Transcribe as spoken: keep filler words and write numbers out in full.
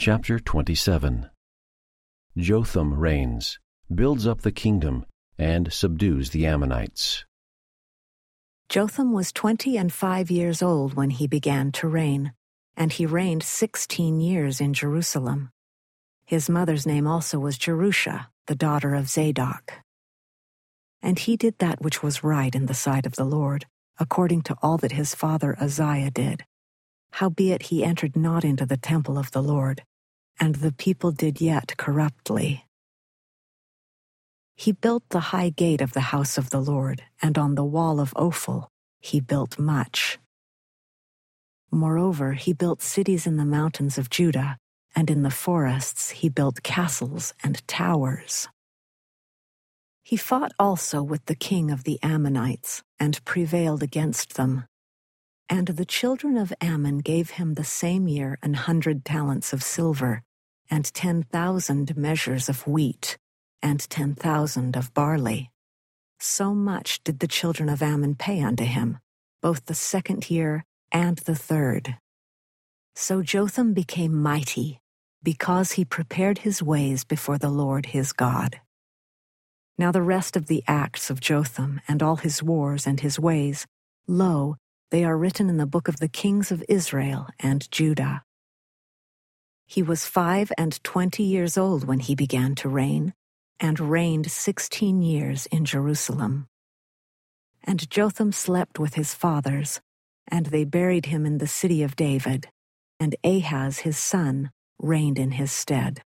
Chapter twenty-seven. Jotham reigns, builds up the kingdom, and subdues the Ammonites. Jotham was twenty and five years old when he began to reign, and he reigned sixteen years in Jerusalem. His mother's name also was Jerusha, the daughter of Zadok. And he did that which was right in the sight of the Lord, according to all that his father Uzziah did. Howbeit he entered not into the temple of the Lord, and the people did yet corruptly. He built the high gate of the house of the Lord, and on the wall of Ophel he built much. Moreover, he built cities in the mountains of Judah, and in the forests he built castles and towers. He fought also with the king of the Ammonites, and prevailed against them. And the children of Ammon gave him the same year an hundred talents of silver, and ten thousand measures of wheat, and ten thousand of barley. So much did the children of Ammon pay unto him, both the second year and the third. So Jotham became mighty, because he prepared his ways before the Lord his God. Now the rest of the acts of Jotham, and all his wars and his ways, lo, they are written in the book of the kings of Israel and Judah. He was five and twenty years old when he began to reign, and reigned sixteen years in Jerusalem. And Jotham slept with his fathers, and they buried him in the city of David, and Ahaz his son reigned in his stead.